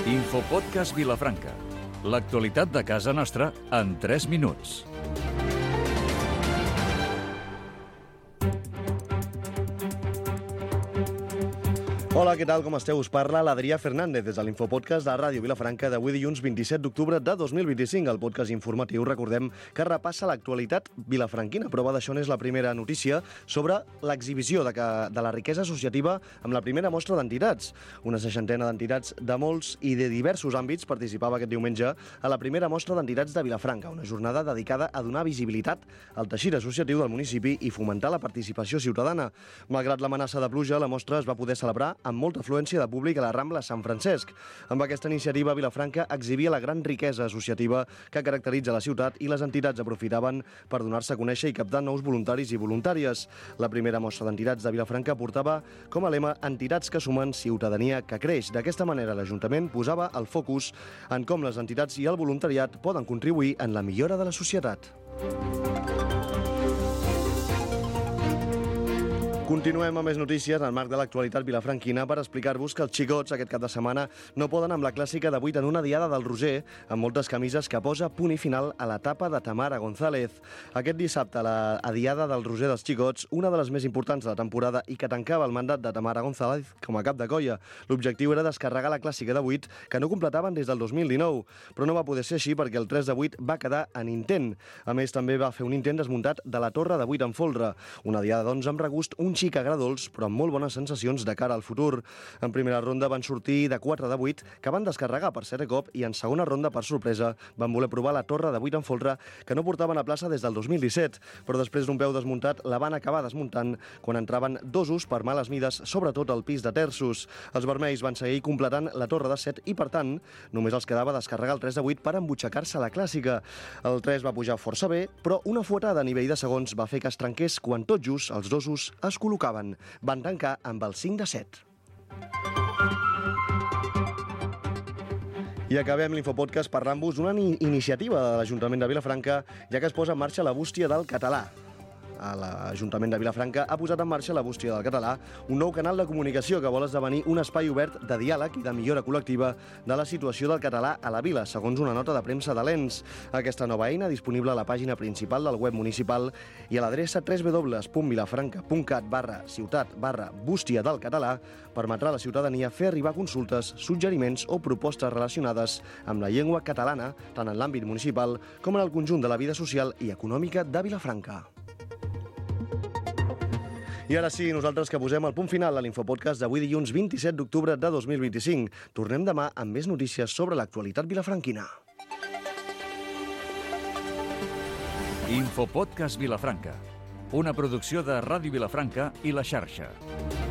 Infopodcast Vilafranca. L'actualitat de casa nostra en 3 minuts. Hola, què tal? Com esteu? Us parla l'Adrià Fernández des de l'Infopodcast de Ràdio Vilafranca d'avui dilluns 27 d'octubre de 2025. El podcast informatiu, recordem, que repassa l'actualitat vilafranquina. Prova d'això és la primera notícia sobre l'exhibició de la riquesa associativa amb la primera mostra d'entitats. Una 60ena d'entitats de molts i de diversos àmbits participava aquest diumenge a la primera mostra d'entitats de Vilafranca, una jornada dedicada a donar visibilitat al teixit associatiu del municipi i fomentar la participació ciutadana. Malgrat l'amenaça de pluja, la mostra es va poder celebrar amb molta afluència de públic a la Rambla Sant Francesc. Amb aquesta iniciativa, Vilafranca exhibia la gran riquesa associativa que caracteritza la ciutat i les entitats aprofitaven per donar-se a conèixer i captar nous voluntaris i voluntàries. La primera mostra d'entitats de Vilafranca portava com a lema entitats que sumen, ciutadania que creix. D'aquesta manera, l'Ajuntament posava el focus en com les entitats i el voluntariat poden contribuir en la millora de la societat. Continuem amb més notícies en el marc de l'actualitat vilafranquina per explicar-vos que els xicots aquest cap de setmana no poden amb la clàssica de 8 en una diada del Roser amb moltes camises que posa punt i final a l'etapa de Tamara González. Aquest dissabte, la diada del Roser dels xicots, una de les més importants de la temporada i que tancava el mandat de Tamara González com a cap de colla. L'objectiu era descarregar la clàssica de 8 que no completaven des del 2019, però no va poder ser així perquè el 3 de 8 va quedar en intent. A més, també va fer un intent desmuntat de la torre de 8 en folre. Una diada, doncs, amb regust un xic agradols, però amb molt bones sensacions de cara al futur. En primera ronda van sortir de 4 de 8, que van descarregar per 7 cop, i en segona ronda, per sorpresa, van voler provar la torre de 8 en folre, que no portaven a plaça des del 2017, però després d'un peu desmuntat la van acabar desmuntant quan entraven dosos per males mides, sobretot al pis de terços. Els vermells van seguir completant la torre de 7 i, per tant, només els quedava descarregar el 3 de 8 per embutxacar-se la clàssica. El 3 va pujar força bé, però una fuetada a nivell de segons va fer que es trenqués quan tot just els dosos es col·locaven. Van tancar amb el 5 de 7. I acabem l'Infopodcast parlant-vos d'una iniciativa de l'Ajuntament de Vilafranca, ja que es posa en marxa la bústia del català. L'Ajuntament de Vilafranca ha posat en marxa la bústia del català, un nou canal de comunicació que vol esdevenir un espai obert de diàleg i de millora col·lectiva de la situació del català a la vila, segons una nota de premsa de l'ENS. Aquesta nova eina, disponible a la pàgina principal del web municipal i a l'adreça www.vilafranca.cat/ciutat/bústia del català, permetrà a la ciutadania fer arribar consultes, suggeriments o propostes relacionades amb la llengua catalana, tant en l'àmbit municipal com en el conjunt de la vida social i econòmica de Vilafranca. I ara sí, nosaltres que posem el punt final a l'Infopodcast d'avui dilluns 27 d'octubre de 2025. Tornem demà amb més notícies sobre l'actualitat vilafranquina. Infopodcast Vilafranca, una producció de Ràdio Vilafranca i La Xarxa.